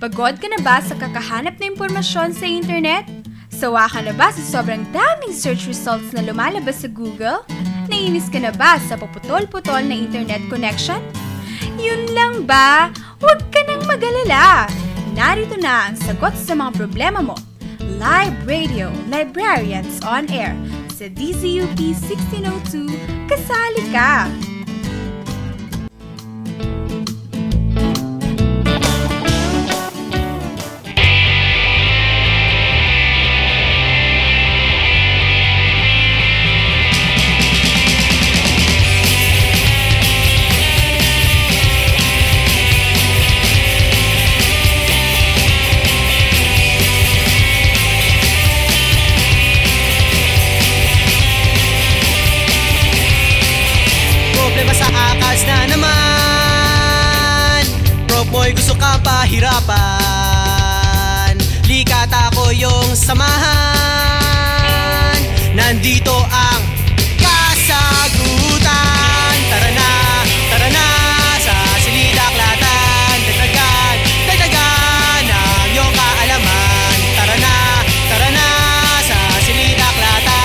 Pagod ka na ba sa kakahanap na impormasyon sa internet? Sawa ka na ba sa sobrang daming search results na lumalabas sa Google? Nainis ka na ba sa paputol-putol na internet connection? Yun lang ba? Huwag ka nang mag-alala! Narito na ang sagot sa mga problema mo. Live Radio, Librarians on Air. Sa DZUP 1602, kasali ka! Na naman Mo'y gusto kang pahirapan Likata ko yung samahan Nandito ang kasagutan Tara na sa silidaklatan Dagdagan ang iyong kaalaman Tara na sa silidaklatan.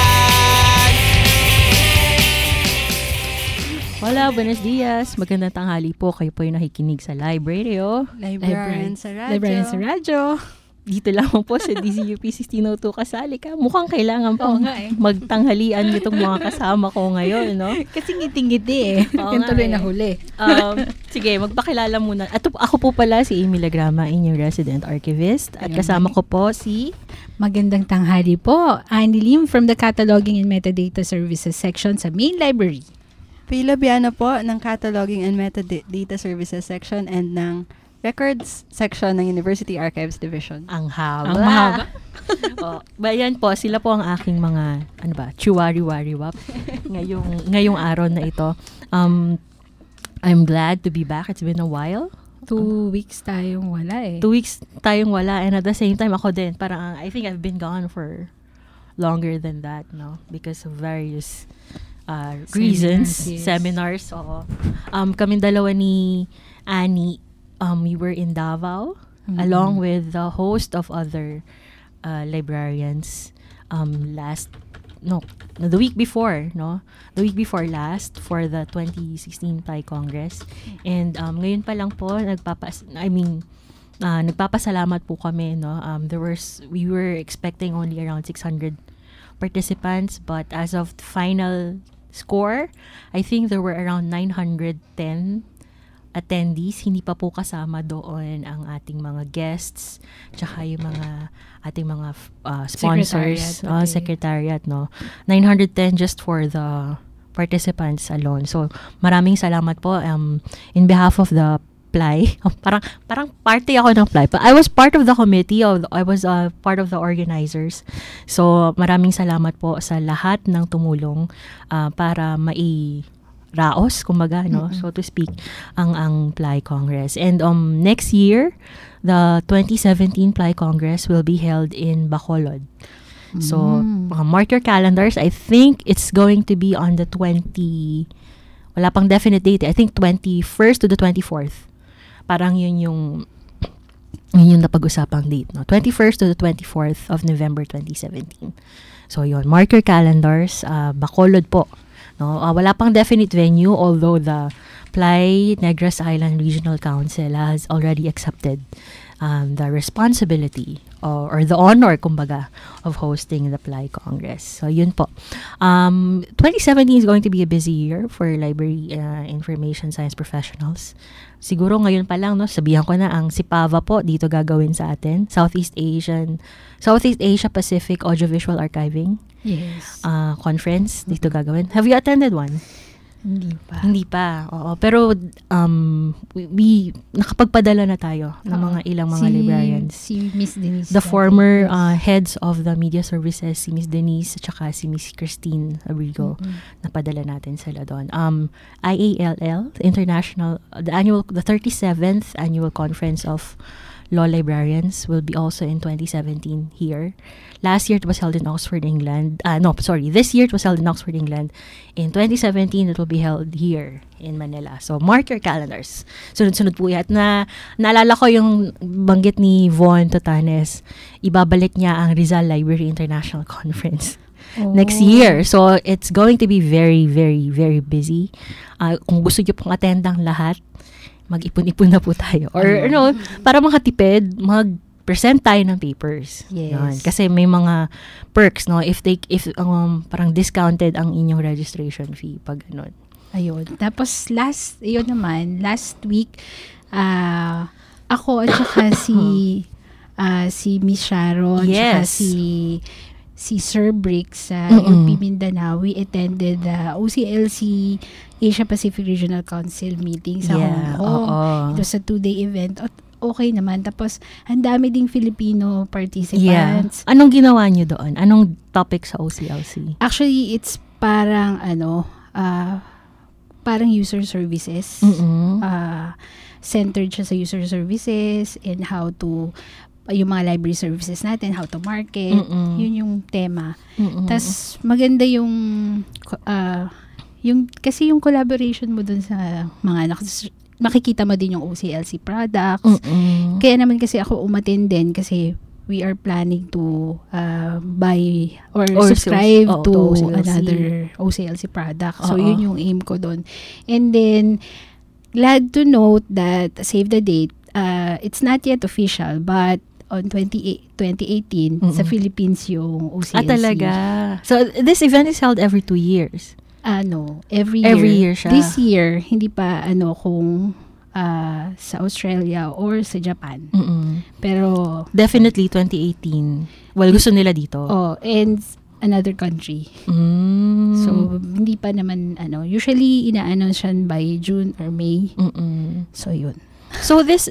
Hola, buenos dias. Magandang tanghali po. Kayo po yung nakikinig sa Live Radio. Librarians sa Radyo. Dito lamang po sa DZUP 1602 kasali ka. Mukhang kailangan po magtanghalian itong mga kasama ko ngayon, no? Kasi ngiti-ngiti eh. Yung tuloy na huli. Sige, magpakilala muna. At ako po pala si Amy Lagrama, inyong resident archivist. At kasama ko po si... Magandang tanghali po. Annie Lim from the Cataloging and Metadata Services section sa Main Library. Pila Biano po ng Cataloging and Metadata Services section and ng Records section ng University Archives Division. Ang haba. Bayan po, sila po ang aking mga, chiwari-wari-wap ngayong araw na ito. I'm glad to be back. It's been a while. 2 weeks tayong wala eh. 2 weeks tayong wala and at the same time ako din, parang I think I've been gone for longer than that, no? Because of various reasons, seminars. Oo. Kaming dalawa ni Annie, we were in Davao along with the host of other librarians the week before last for the 2016 PLAI Congress. And ngayon pa lang po nagpapasalamat po kami, no? We were expecting only around 600 participants, but as of the final score, I think there were around 910 attendees. Hindi pa po kasama doon ang ating mga guests, tsaka yung mga ating mga sponsors, secretariat, no? 910 just for the participants alone. So, maraming salamat po in behalf of the PLAI. Parang party ako ng PLAI. I was part of the committee. I was part of the organizers. So, maraming salamat po sa lahat ng tumulong para raos, kumbaga, no, so to speak, ang PLAI Congress. And next year, the 2017 PLAI Congress will be held in Bacolod. So, mark your calendars. I think it's going to be on the wala pang definite date. I think 21st to the 24th. Parang yun yung napag-usapang date, no? 21st to the 24th of November 2017. So, yun. Mark your calendars. Bacolod po. No, wala pang definite venue, although the PLAI Negros Island Regional Council has already accepted the responsibility or the honor, kumbaga, of hosting the PLAI Congress. So, yun po. 2017 is going to be a busy year for library information science professionals. Siguro ngayon pa lang, no, sabihan ko na ang SIPAVA po dito gagawin sa atin. Southeast Asia Pacific Audiovisual Archiving. Yes. Conference dito gagawin. Have you attended one? Hindi pa. Oo. Pero we nakapagpadala na tayo ng mga ilang mga librarians. Si Miss Denise. The former heads of the media services, si Miss Denise at saka si Miss Christine Abrigo. Napadala natin sila doon. IALL, the 37th annual conference of law librarians will be also in 2017 here. Last year it was held in Oxford, England. This year it was held in Oxford, England. In 2017 it will be held here in Manila. So mark your calendars. Sunod-sunod po yan. Naalala ko yung banggit ni Von Totanes. Ibabalik niya ang Rizal Library International Conference next year. So it's going to be very, very, very busy. Kung gusto niyo pong attendang lahat, mag-ipon-ipon na po tayo. Or para makatipid, mag-present tayo ng papers. Yes. Yun. Kasi may mga perks, no? If parang discounted ang inyong registration fee pag ganun. Ayun. Tapos last week, ako at saka si Miss Sharon, Yes. saka si Sir Brick sa UP Mindanao, we attended the OCLC Asia Pacific Regional Council meeting sa Hong Kong. It was a 2-day event. At okay naman. Tapos, ang dami ding Filipino participants. Yeah. Anong ginawa niyo doon? Anong topic sa OCLC? Actually, it's parang parang user services. Centered siya sa user services and how to yung mga library services natin, how to market. Yun yung tema. Tas maganda yung kasi yung collaboration mo dun sa mga makikita mo din yung OCLC products. Kaya naman kasi ako umattend din kasi we are planning to buy or subscribe to OCLC. another OCLC product. So yun yung aim ko dun. And then glad to note that save the date, it's not yet official but on 2018 sa Philippines yung OCLC. Talaga. So this event is held every 2 years. Every year. Every year siya. This year, hindi pa kung sa Australia or sa Japan. Pero definitely 2018. Well, gusto nila dito. And another country. So hindi pa naman usually ina-announce yan by June or May. So yun. So this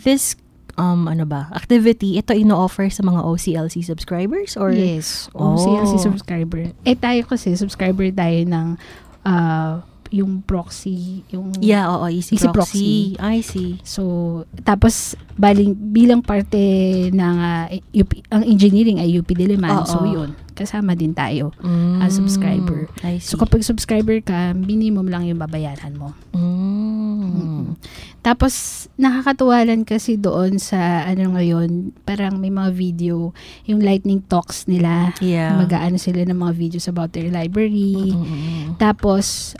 activity, ito ino-offer sa mga OCLC subscribers or yes, OCLC subscriber. Tayo kasi subscriber tayo ng yung proxy, yung Easy Proxy. I see. So tapos bilang parte ng ang engineering ay UP Diliman. So yun, kasama din tayo as subscriber. I see. So kapag subscriber ka, minimum lang yung babayaran mo. Tapos nakakatuwa lang kasi doon sa ngayon, parang may mga video, yung lightning talks nila. Yeah. Mag-aano sila ng mga videos about their library. Tapos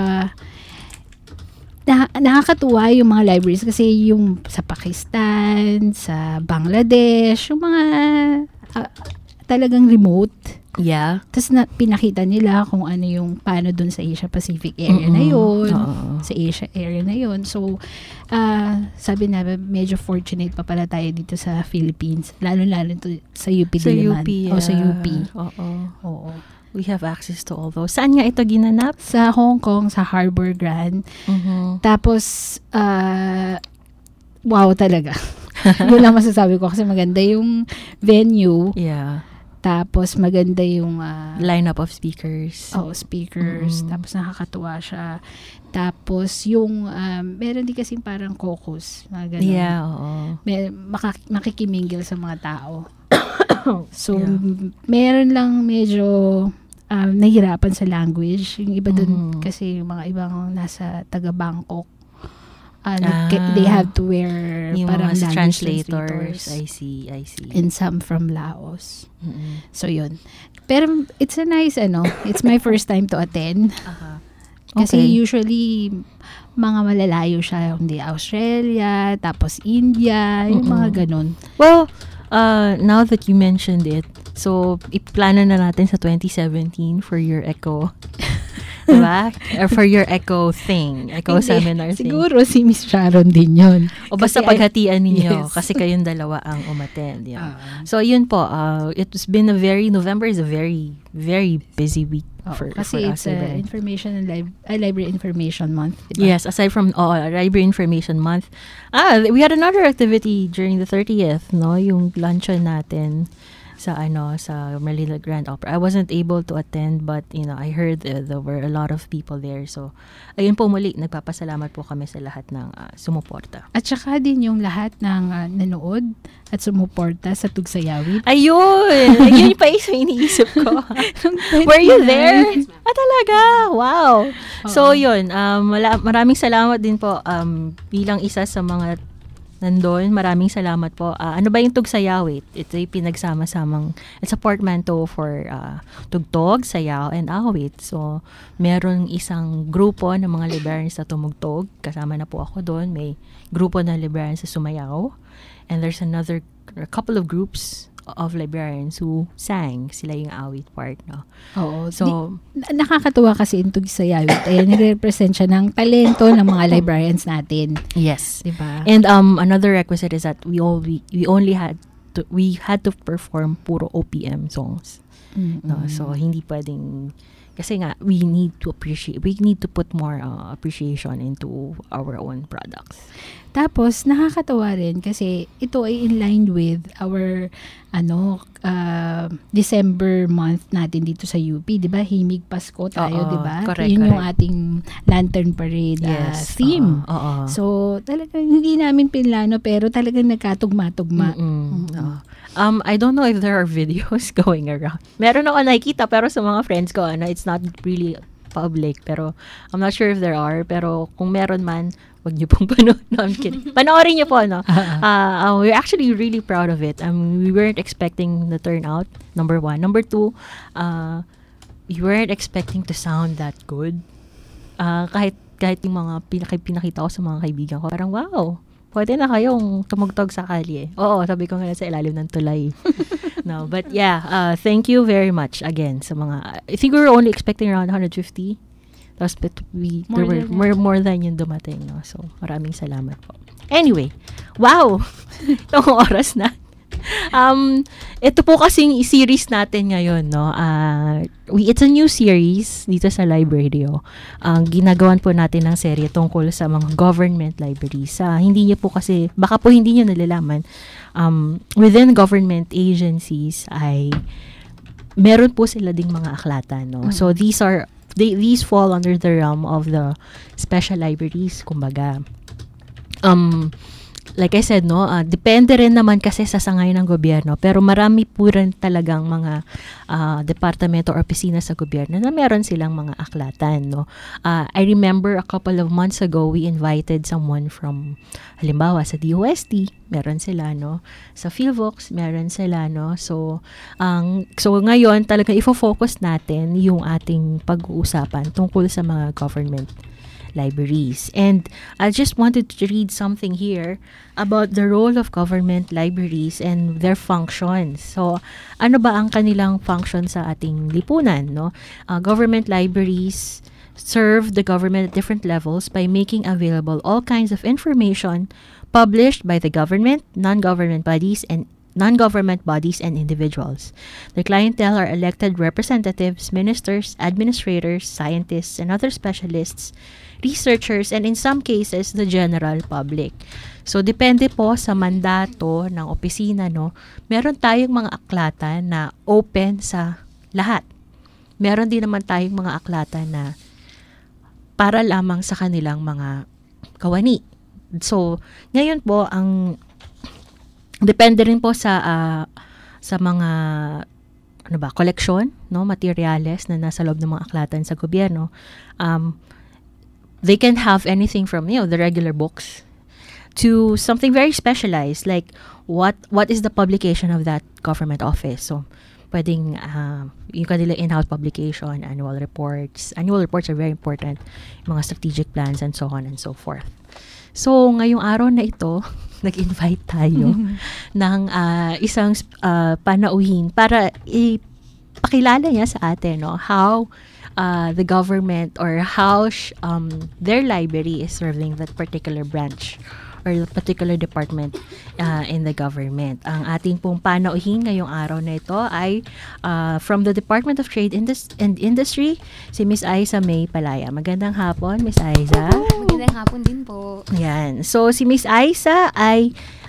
nakakatuwa yung mga libraries kasi yung sa Pakistan, sa Bangladesh, yung mga talagang remote. Yeah. Tapos pinakita nila kung paano dun sa Asia Pacific area na yun. Sa Asia area na yun. So, sabi na, medyo fortunate pa pala tayo dito sa Philippines. Lalo-lalo sa UP Diliman. Sa UP. Oo. We have access to all those. Saan nga ito ginanap? Sa Hong Kong, sa Harbor Grand. Tapos, wow talaga. Yun lang masasabi ko kasi maganda yung venue. Yeah. Tapos maganda yung lineup of speakers. Speakers. Tapos nakakatuwa siya. Tapos yung meron din kasing parang caucus. Yeah, oo. Makikimingil sa mga tao. So, meron lang medyo nahirapan sa language. Yung iba dun kasi yung mga ibang nasa taga-Bangkok. They have to wear yung parang mga language translators. I see. And some from Laos. So, yun. Pero, it's a nice, it's my first time to attend. Kasi usually, mga malalayo siya. Hindi Australia, tapos India, yung mga ganun. Well, now that you mentioned it, so, iplano na natin sa 2017 for your ECHO. Diba? Or for your ECHO thing. ECHO seminar thing. Siguro si Miss Sharon din yun. O basta paghatian ninyo. Yes. Kasi kayong dalawa ang umattend. Yeah. So, yun po. It's been November is a very, very busy week for kasi us. Kasi it's information and library information month. Diba? Yes, aside from library information month. We had another activity during the 30th, no? Yung luncheon natin. sa Manila Grand Opera. I wasn't able to attend, but I heard there were a lot of people there. So ayun po, muli nagpapasalamat po kami sa lahat ng sumuporta. At saka din yung lahat ng nanood at sumuporta sa Tugsayawit. Ayun! Yun pa yung iniisip ko. Were you there? Talaga? Wow! So yun, maraming salamat din po bilang isa sa mga nandun. Maraming salamat po. Ano ba yung Tugsayawit? Ito yung pinagsama-samang, it's a portmanteau for tugtog, sayaw, and awit. So, meron isang grupo ng mga librarians na tumugtog. Kasama na po ako doon. May grupo ng librarians sa sumayaw. And there's a couple of groups of librarians who sang. Sila yung awit part, no? Oo. So, nakakatuwa kasi yung Tugsayawit. Nire-represent siya ng talento ng mga librarians natin. yes. Diba? And another requisite is that we had to perform puro OPM songs. No, so hindi pwedeng, kasi nga we need to put more appreciation into our own products. Tapos, nakakatawa rin kasi ito ay in line with our December month natin dito sa UP, 'di ba? Himig Pasko tayo, 'di ba? Correct, Yun yung correct. ating Lantern Parade theme. So, talagang hindi namin pinlano pero talagang nagkatugma-tugma. I don't know if there are videos going around. Meron ako nakikita pero sa mga friends ko, it's not really public, pero I'm not sure if there are, pero kung meron man, wag niyo pong panood. No, I'm kidding. Panoorin niyo po, no? We're actually really proud of it. We weren't expecting the turnout, number 1. Number 2, we weren't expecting to sound that good. Kahit yung mga pinakita ko sa mga kaibigan ko, parang wow, pwede na kayong tumugtog sa kalye. Oo, sabi ko nga sa ilalim ng tulay. No, but yeah, thank you very much again sa mga, I think we were only expecting around 150. Tapos there were more than yung dumating, no? So, maraming salamat po. Anyway, wow! Itong oras na. Ito po kasing series natin ngayon, no? It's a new series dito sa Live Radio. Ginagawan po natin ng serye tungkol sa mga government libraries. Hindi niyo po kasi, baka po hindi niyo nalalaman, within government agencies ay meron po sila ding mga aklatan, no? So these fall under the realm of the special libraries, kumbaga. Like I said, no, depende rin naman kasi sa sangay ng gobyerno, pero marami po rin talagang mga departamento or opisina sa gobyerno na meron silang mga aklatan, no. I remember a couple of months ago, we invited someone from, halimbawa, sa DOST, meron sila, no. Sa PhilVox, meron sila, no. So ngayon, talaga ifo-focus natin yung ating pag-uusapan tungkol sa mga government libraries. And I just wanted to read something here about the role of government libraries and their functions. So, ano ba ang kanilang function sa ating lipunan, no? Government libraries serve the government at different levels by making available all kinds of information published by the government, non-government bodies, and individuals. The clientele are elected representatives, ministers, administrators, scientists, and other specialists, researchers, and in some cases, the general public. So, depende po sa mandato ng opisina, no? Meron tayong mga aklatan na open sa lahat. Meron din naman tayong mga aklatan na para lamang sa kanilang mga kawani. So, ngayon po, depende rin po sa mga koleksyon, no, materyales na nasa loob ng mga aklatan sa gobyerno. They can have anything from the regular books to something very specialized, like what is the publication of that government office. So, pwedeng yung kanila in-house publication, annual reports. Annual reports are very important, mga strategic plans and so on and so forth. So, ngayong araw na ito, nag-invite tayo ng isang panauhin para ipakilala niya sa atin, no, how the government or how their library is serving that particular branch or the particular department in the government. Ang ating pong panauhin ngayong araw na ito ay from the Department of Trade and Industry, si Miss Aiza May Palaya. Magandang hapon, Miss Aiza. Magandang hapon din po. Yan. So, si Miss Aiza ay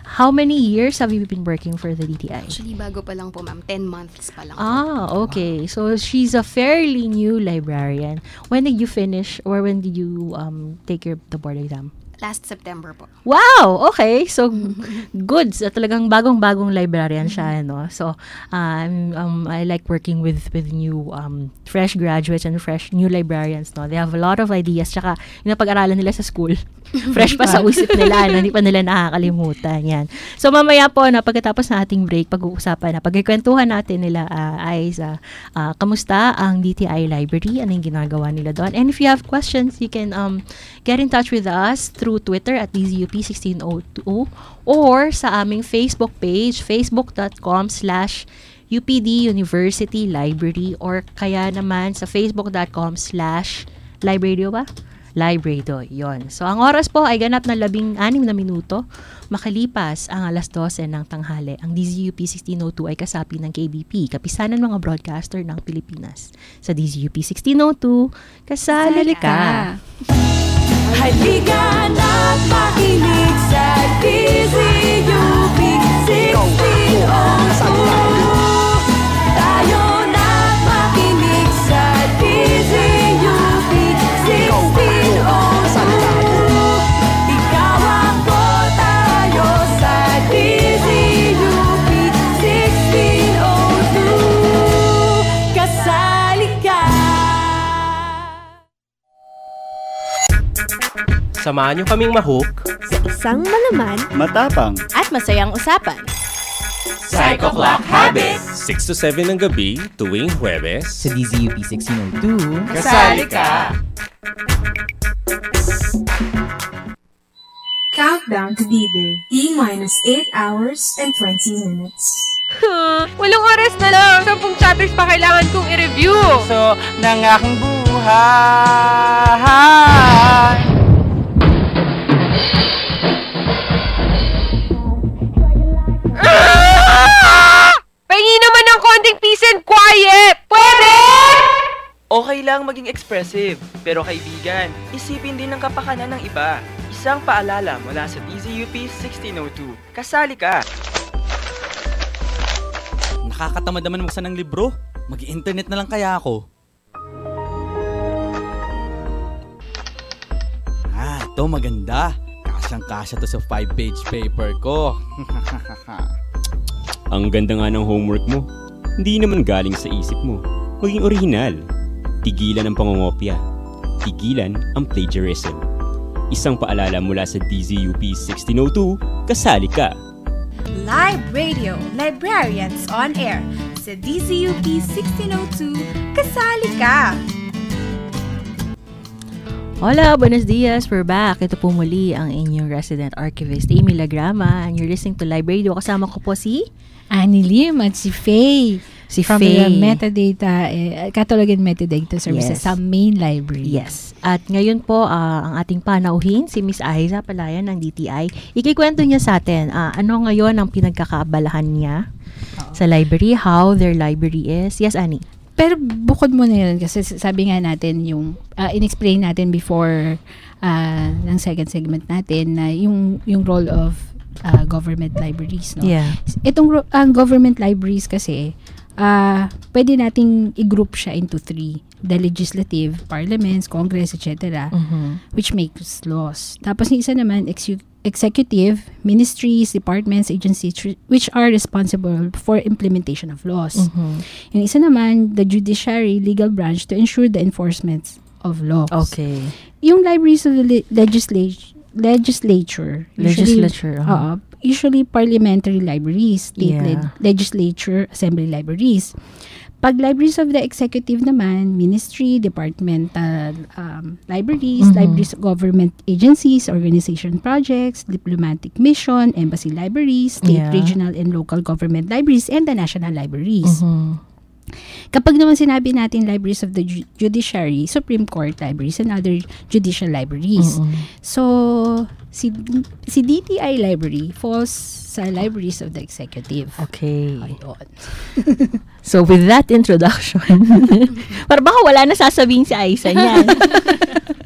How many years have you been working for the DTI? Actually, bago pa lang po, ma'am. 10 months pa lang po. Okay. So, she's a fairly new librarian. When did you finish or when did you take the board exam? Last September po. Wow! Okay. So, good. So, talagang bagong-bagong librarian siya, no? So, I like working with new fresh graduates and new librarians, no? They have a lot of ideas. Tsaka, yung napag-aralan nila sa school, fresh pa sa isip nila, no? Hindi pa nila nakakalimutan. Yan. So, mamaya po, no, pagkatapos na ating break, pag-uusapan na, pagkikwentuhan natin nila ay kamusta ang DTI Library? Ano yung ginagawa nila doon? And if you have questions, you can get in touch with us through Twitter at DZUP1602 or sa aming Facebook page, facebook.com/UPD University Library or kaya naman sa facebook.com/libradio ba? Libradio, yon. So, ang oras po ay ganap na 16 na minuto. Makalipas ang 12:00 ng tanghali. Ang DZUP 1602 ay kasapi ng KBP, Kapisanan Mga Broadcaster ng Pilipinas. Sa DZUP 1602, kasali ka! Halika na't makinig sa DZUP 1602. Tayo na't makinig sa DZUP 1602. Ikaw ako, tayo sa DZUP 1602. Kasali ka! Samahan niyo kaming mahook sa isang malaman, matapang at masayang usapan. Psycho Clock Habit 6 to 7 ng gabi tuwing Huwebes sa DZUP 1602. Kasali ka! Countdown to D-Day. T-minus 8 hours and 20 minutes. 8 oras na lang! 10 chapters pa kailangan kong i-review! So, ng aking buhay! Pahingi naman ng konting peace and quiet! Pwede! Okay lang maging expressive, pero kaibigan, isipin din ang kapakanan ng iba. Isang paalala mula sa DZUP 1602. Kasali ka! Nakakatamad naman magbasa ng libro. Mag-internet na lang kaya ako. Ito maganda. Kasyang-kasya to sa 5-page paper ko. Ang ganda nga ng homework mo. Hindi naman galing sa isip mo. Maging orihinal. Tigilan ang pangongopya. Tigilan ang plagiarism. Isang paalala mula sa DZUP 1602, kasali ka! Live Radio, Librarians on Air. Sa DZUP 1602, kasali ka! Hola, buenos dias. We're back. Ito po muli ang inyong resident archivist, Amy Lagrama. And you're listening to Live Radio. Kasama ko po si Annie Lim at si Faye. From Faye. the Metadata, Catalog and Metadata Services sa main library. Yes. At ngayon po, ang ating panauhin, si Miss Aiza Palayan ng DTI. Ikikwento niya sa atin, ano ngayon ang pinagkakaabalahan niya sa library, how their library is. Yes, Annie? Pero bukod mo na yun, kasi sabi nga natin yung, in-explain natin before ng second segment natin na yung role of government libraries. No? Yeah. Itong government libraries kasi, pwede nating i-group siya into 3. The legislative, parliaments, congress, etc. Which makes laws. Tapos yung isa naman, executive, ministries, departments, agencies, which are responsible for implementation of laws. Yung isa naman, the judiciary, legal branch to ensure the enforcement of laws. Okay. Yung libraries of the legislature. Usually parliamentary libraries, state legislature, assembly libraries. Pag libraries of the executive naman, ministry, departmental libraries, libraries of government agencies, organization projects, diplomatic mission, embassy libraries, state, regional, and local government libraries, and the national libraries. Kapag naman sinabi natin libraries of the judiciary, Supreme Court libraries, and other judicial libraries. So, si DTI library falls sa libraries of the executive. Okay. Ayun. So, with that introduction, para baka wala na sasabihin si Aiza niyan.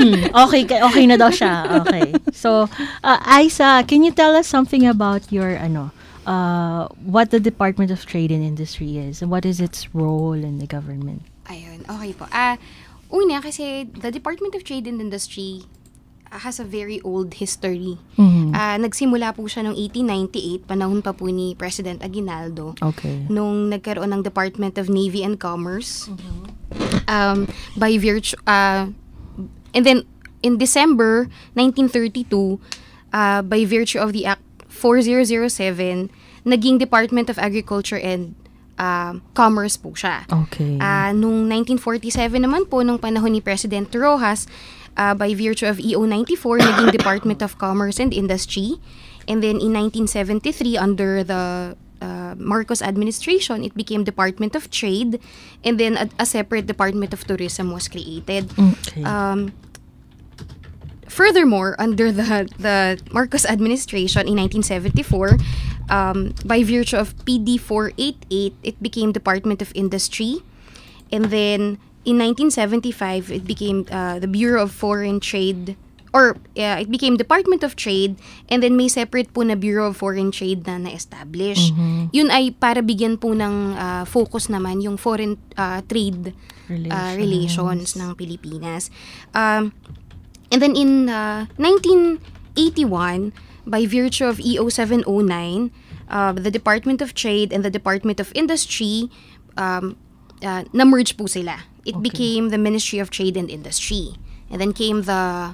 Okay na daw siya. Okay. So, Aiza, can you tell us something about your what the Department of Trade and Industry is and what is its role in the government? Ayun, okay po. Una, kasi the Department of Trade and Industry has a very old history. Nagsimula po siya noong 1898, panahon pa po ni President Aguinaldo. Okay. Nung nagkaroon ng Department of Navy and Commerce. By virtue, and then in December 1932, by virtue of the Act 4007, naging Department of Agriculture and Commerce po siya. Okay. Nung 1947 naman po, nung panahon ni President Rojas, by virtue of EO 94, naging Department of Commerce and Industry. And then in 1973, under the Marcos administration, it became Department of Trade. And then a separate Department of Tourism was created. Okay. Furthermore, under the Marcos administration in 1974, by virtue of PD 488, it became Department of Industry. And then in 1975, it became the Bureau of Foreign Trade, or it became Department of Trade, and then may separate po na Bureau of Foreign Trade na na-establish. Yun ay para bigyan po ng focus naman yung foreign trade relations ng Pilipinas. And then in 1981, by virtue of EO 709, the Department of Trade and the Department of Industry, na-merge po sila. It became the Ministry of Trade and Industry. And then came the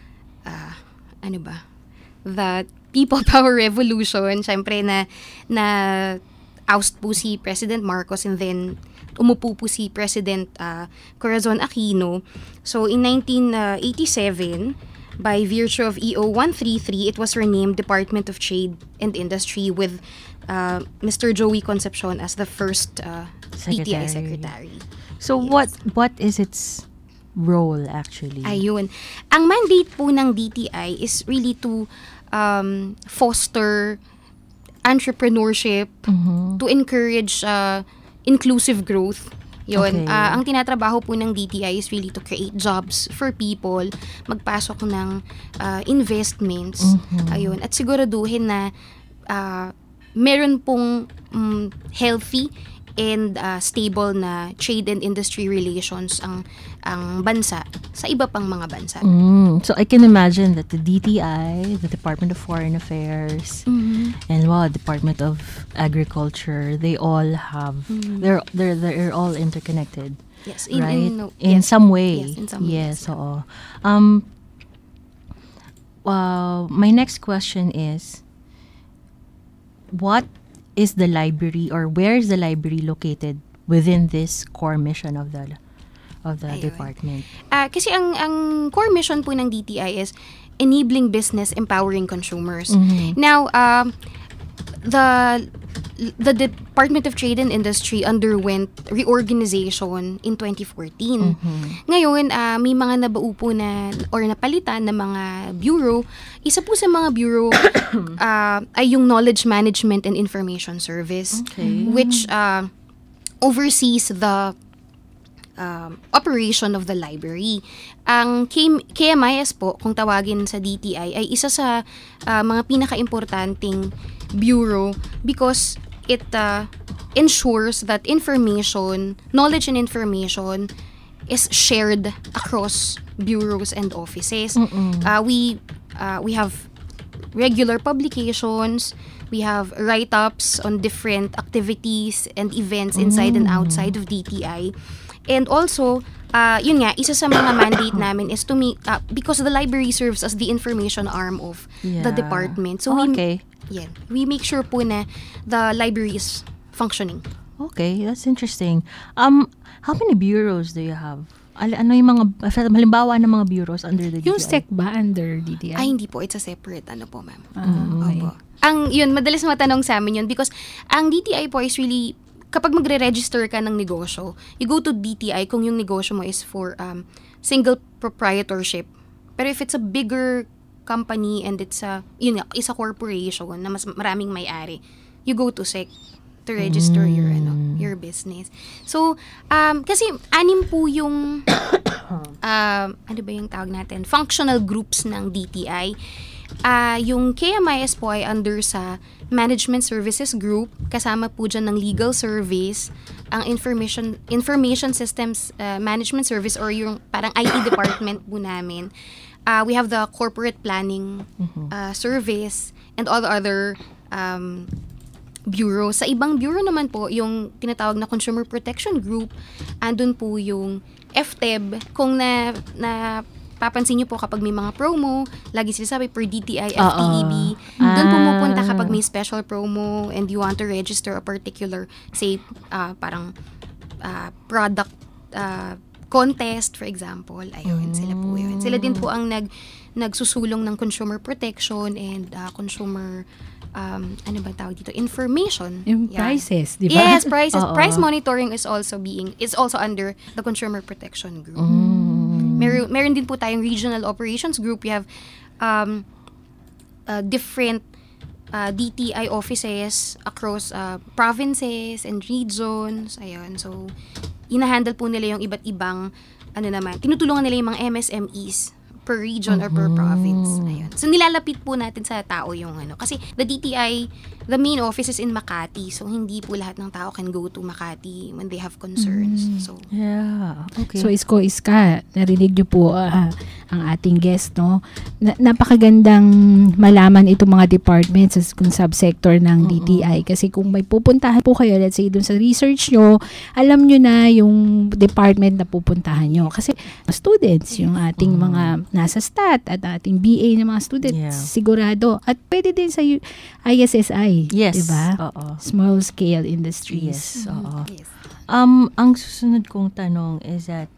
the People Power Revolution. Siyempre na oust po si President Marcos, and then umupo po si President Corazon Aquino. So in 1987, by virtue of EO 133, it was renamed Department of Trade and Industry with Mr. Joey Concepcion as the first DTI Secretary. So what is its role actually? Ayun. Ang mandate po ng DTI is really to foster entrepreneurship, to encourage inclusive growth. Yun. Ang tinatrabaho po ng DTI is really to create jobs for people, magpasok ng investments. Ayun. At siguraduhin na meron pong healthy and stable na trade and industry relations ang bansa sa iba pang mga bansa. So I can imagine that the DTI, the Department of Foreign Affairs, and Department of Agriculture, they all have they're all interconnected. Yes, in some way. Yes, in some way. Yes, oo. My next question is, what is the library, or where is the library located within this core mission of the department? Kasi ang core mission po ng DTI is enabling business, empowering consumers. Now, the Department of Trade and Industry underwent reorganization in 2014. Ngayon, may mga nabuo po na or napalitan na mga bureau. Isa po sa mga bureau ay yung Knowledge Management and Information Service, which oversees the operation of the library. Ang KMIS po, kung tawagin sa DTI, ay isa sa mga pinaka-importanting bureau because it ensures that knowledge and information is shared across bureaus and offices. We have regular publications. We have write-ups on different activities and events inside and outside of DTI. And also, yun nga, isa sa mga mandate namin is to because the library serves as the information arm of the department. So we make sure po na the library is functioning. Okay, that's interesting. How many bureaus do you have? Ano yung mga, halimbawa ng mga bureaus under the DTI? Yung SEC ba under DTI? Ay, hindi po. It's a separate, po, ma'am. Opo. Madalas matanong sa amin yun because ang DTI po is really, kapag magre-register ka ng negosyo, you go to DTI kung yung negosyo mo is for single proprietorship. Pero if it's a bigger company and it's a corporation na mas maraming may-ari, you go to SEC to register your business. So, kasi 6 po yung ano ba yung tawag natin? Functional groups ng DTI. Yung KMIS po ay under sa Management Services Group, kasama po dyan ng Legal Service, ang Information Systems Management Service or yung parang IT department po namin. We have the Corporate Planning Service and all the other bureau. Sa ibang bureau naman po, yung tinatawag na Consumer Protection Group, andun po yung FTEB. Kung papansin niyo po kapag may mga promo, lagi sinasabi per DTI, FTEB. Doon pumupunta kapag may special promo and you want to register a particular, say, parang product contest, for example. Ayun, sila po yun. Sila din po ang nagsusulong ng consumer protection and consumer ano ba tawag dito? Information. Yung prices, di ba? Yes, prices. Price monitoring is also under the Consumer Protection Group. Meron din po tayong Regional Operations Group. We have different DTI offices across provinces and regions. Ayun. So, inahandle po nila yung iba't ibang tinutulungan nila yung mga MSMEs per region or per province. Ayun. So, nilalapit po natin sa tao yung kasi the DTI, the main office is in Makati. So, hindi po lahat ng tao can go to Makati when they have concerns. So, yeah. Okay. So, Iska, narinig niyo po ang ating guest, no? Napakagandang malaman itong mga departments kung subsector ng DTI. Kasi kung may pupuntahan po kayo, let's say, dun sa research nyo, alam nyo na yung department na pupuntahan nyo. Kasi students, yung ating mga nasa STAT at ating BA ng mga students, sigurado. At pwede din sa ISSI, diba? Small Scale Industries. Yes, ang susunod kong tanong is that,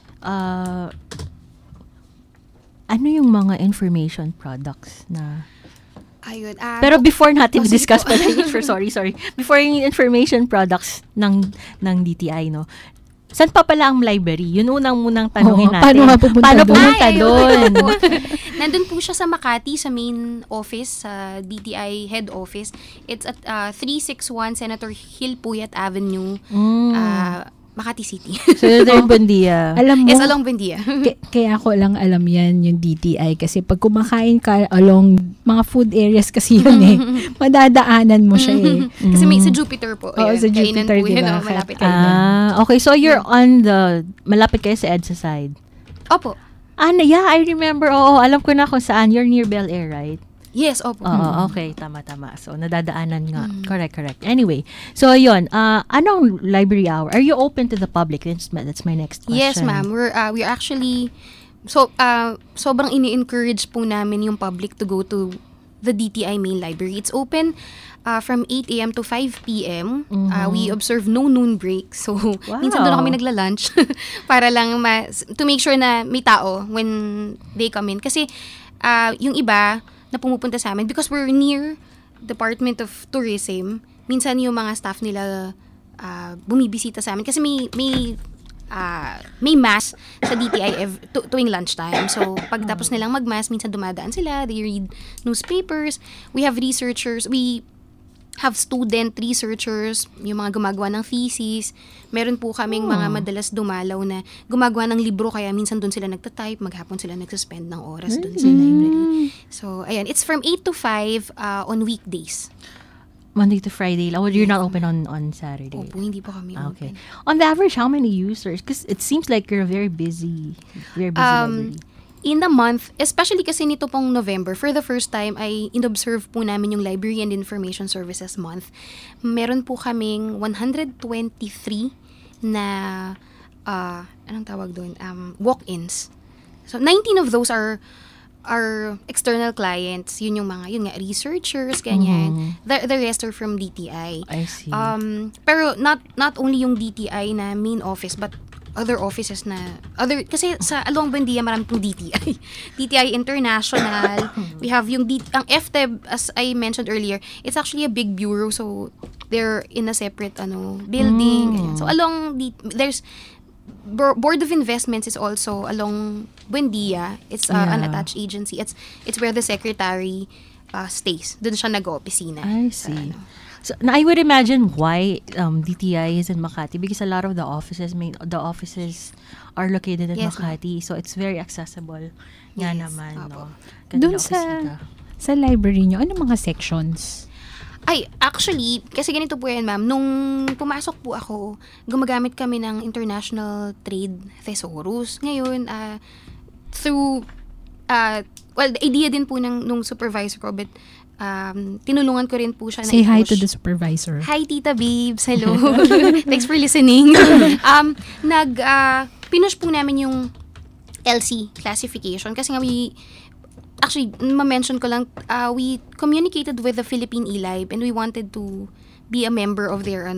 ano yung mga information products na... Ayun. Pero before natin discuss sorry. Before yung information products ng DTI, no? Saan pa pala ang library? Yun unang tanongin natin. Paano pumunta doon? Nandun po siya sa Makati, sa main office, sa DTI head office. It's at 361 Senator Hilpuyat Avenue, Makati City. Senator Buendia. Alam mo, yes, along Buendia. Kaya ko lang alam yan, yung DTI. Kasi pag kumakain ka along mga food areas kasi yun madadaanan mo siya Kasi may sa Jupiter po. Oo, sa Jupiter, po diba? Malapit kayo. Okay, so you're on malapit kayo sa EDSA side? Opo. Yeah, I remember. Oo, alam ko na kung saan. You're near Bel Air, right? Yes, opo. Okay, tama. So, nadadaanan nga. Correct. Anyway, so yun, anong library hour? Are you open to the public? That's my next question. Yes, ma'am. We're actually, sobrang ini-encourage po namin yung public to go to the DTI main library. It's open from 8 a.m. to 5 p.m. We observe no noon break. So, minsan doon kami nagla-lunch para lang to make sure na may tao when they come in. Kasi, yung iba na pumupunta sa amin, because we're near Department of Tourism, minsan yung mga staff nila bumibisita sa amin kasi may mass sa DTI tuwing lunchtime. So, pagtapos nilang mag-mass, minsan dumadaan sila, they read newspapers. We have researchers, we have student researchers, yung mga gumagawa ng thesis. Meron po kaming mga madalas dumalaw na gumagawa ng libro, kaya minsan doon sila nagtatype, maghapon sila nagsuspend ng oras doon sa library. So, ayan, it's from 8 to 5 on weekdays. Monday to Friday. You're not open on Saturday? Opo, hindi po kami okay. open. On the average, how many users? Because it seems like you're a very busy library. In the month, especially kasi nito pong November, for the first time, ay inobserve po namin yung Library and Information Services Month. Meron po kaming 123 na, anong tawag doon? Walk-ins. So, 19 of those are external clients. Yun yung mga, researchers, ganyan. The rest are from DTI. I see. Pero not only yung DTI na main office, but other offices na, kasi sa Along Buendia, marami pong DTI. DTI International. We have ang FTEB, as I mentioned earlier, it's actually a big bureau, so they're in a separate building. So along, there's Board of Investments is also along Buendia. It's an attached agency. It's where the secretary stays. Doon siya nag-opisina. I see. So, I would imagine why DTI is in Makati because a lot of the offices are located in Makati. So, it's very accessible. Nga naman, no? Doon sa library nyo, ano mga sections? Ay, actually, kasi ganito po yan, ma'am. Nung pumasok po ako, gumagamit kami ng International Trade Thesaurus. Ngayon, through, the idea din po nung supervisor ko, but tinulungan ko rin po siya na Say hi to the supervisor. Hi, Tita Babes. Hello. Thanks for listening. Pinush po namin yung LC classification kasi nga actually, ma-mention ko lang, we communicated with the Philippine eLib and we wanted to be a member of their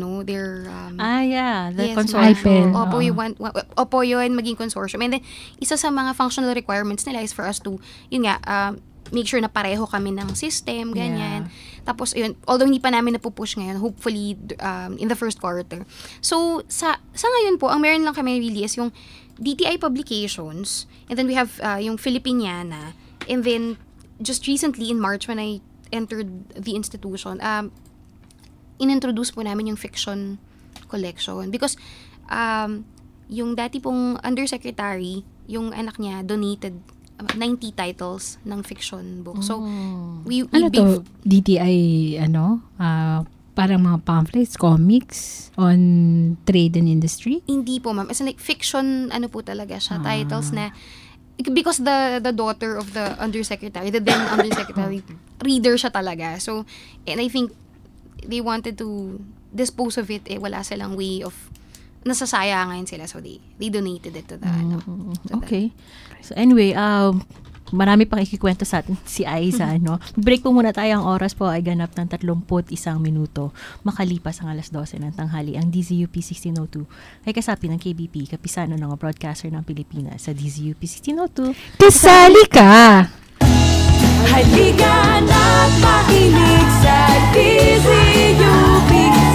consortium. Opo yun, maging consortium. And then, isa sa mga functional requirements nila is for us to, make sure na pareho kami ng system, ganyan. Tapos, yun, although hindi pa namin napupush ngayon, hopefully, in the first quarter. So, sa ngayon po, ang meron lang kami really is yung DTI publications, and then we have yung Filipiniana, and then, just recently in March when I entered the institution, inintroduce po namin yung fiction collection. Because, yung dati pong undersecretary, yung anak niya donated 90 titles ng fiction book. So, we DTI, parang mga pamphlets, comics on trade and industry? Hindi po, ma'am. As in, like, fiction, po talaga siya, titles na, because the daughter of the undersecretary, the then undersecretary, reader siya talaga. So, and I think they wanted to dispose of it, wala silang way of, nasasayangan sila. So, they donated it to the, okay. So, anyway, marami pang ikikwento sa atin si Aiza, no? Break po muna tayo. Ang oras po ay ganap ng 31 minuto. Makalipas ang alas 12 ng tanghali. Ang DZUP 1602 ay kasapi ng KBP, kapisano ng broadcaster ng Pilipinas sa DZUP 1602. Kasali ka! Halika na't makinig sa DZUP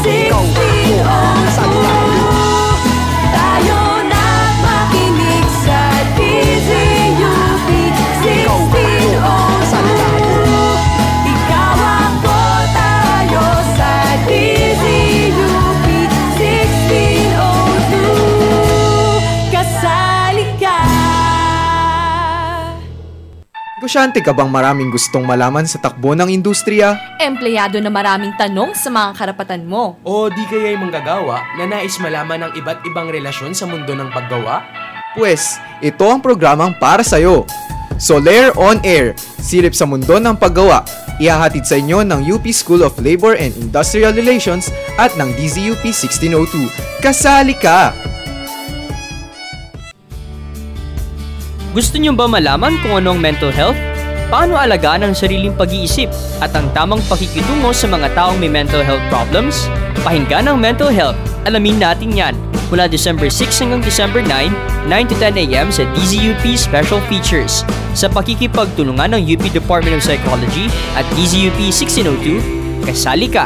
1602. Tayo na't makinig sa DZUP 1602. Ikaw ako, tayo sa DZUP 1602. Kasali ka! Negosyante ka bang maraming gustong malaman sa takbo ng industriya? Empleyado na maraming tanong sa mga karapatan mo? O di kaya'y manggagawa na nais malaman ng iba't ibang relasyon sa mundo ng paggawa? Pues, ito ang programang para sa'yo. Soler On Air, silip sa mundo ng paggawa. Ihahatid sa inyo ng UP School of Labor and Industrial Relations at ng DZUP 1602. Kasali ka! Gusto niyo ba malaman kung ano ang mental health? Paano alagaan ang sariling pag-iisip at ang tamang pakikitungo sa mga taong may mental health problems? Pakinggan ang mental health. Alamin natin yan mula December 6 hanggang December 9, 9 to 10 a.m. sa DZUP Special Features sa pakikipagtulungan ng UP Department of Psychology at DZUP 1602. Kasali ka!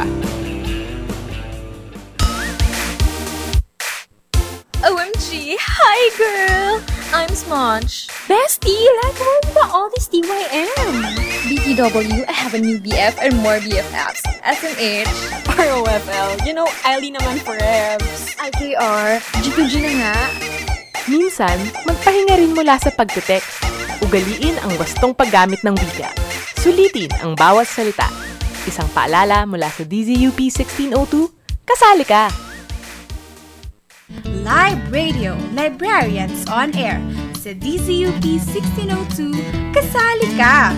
OMG! Hi, girl! I'm Smudge. Bestie, let go about all this DYM. BTW, I have a new BF and more BFFs. SMH. ROFL. You know, Eileen naman for Rebs. IKR. G2G na nga. Minsan, magpahinga rin mula sa pagte-text. Ugaliin ang wastong paggamit ng wika. Sulitin ang bawat salita. Isang paalala mula sa DZUP 1602. Kasali ka! Live Radio, Librarians on Air sa DZUP 1602. Kasali ka!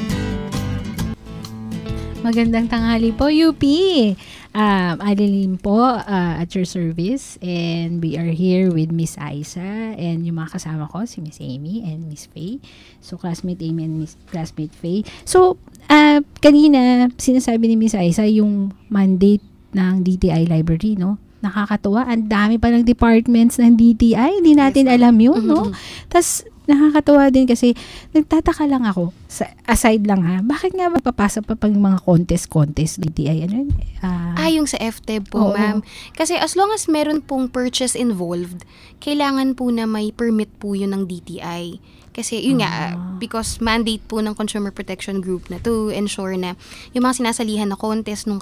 Magandang tanghali po, UP! Alilim po at your service, and we are here with Miss Aiza and yung mga kasama ko, si Miss Amy and Miss Faye. So, classmate Amy and Miss classmate Faye. So, kanina, sinasabi ni Miss Aiza yung mandate ng DTI Library, no? Nakakatuwa. Ang dami pa ng departments ng DTI. Hindi natin alam yun, no? Tapos, nakakatuwa din kasi nagtataka lang ako. Aside lang ha, bakit nga mapapasok pa pang mga contest DTI? Ano yun? Yung sa FTEB po, ma'am. Kasi as long as meron pong purchase involved, kailangan po na may permit po yun ng DTI. Kasi yun nga, because mandate po ng Consumer Protection Group na to ensure na yung mga sinasalihan na contest ng